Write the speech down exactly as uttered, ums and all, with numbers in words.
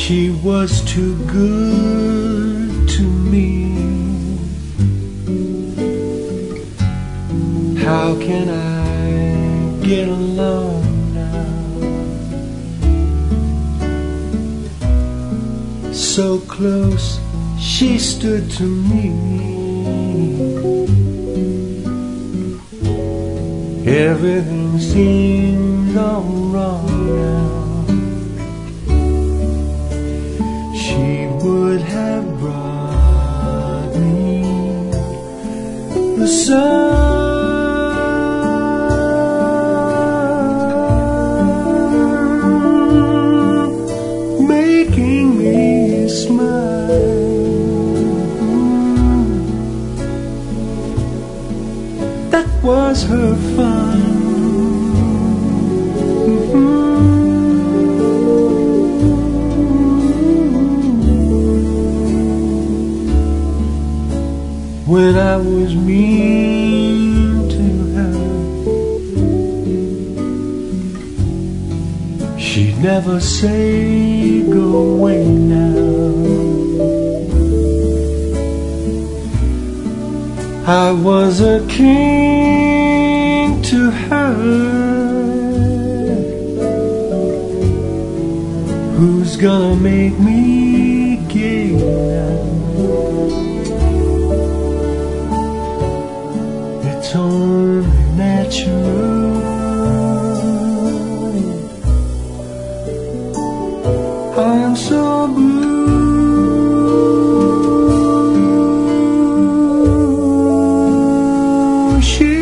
She was too good to me. How can I get along now? So close she stood to me. Everything seems all wrong now. She would have brought me the sun, making me smile. That was her fun. When I was mean to her, she'd never say go away now. I was a king to her. Who's gonna make me gay now? It's only natural. I am so blue. She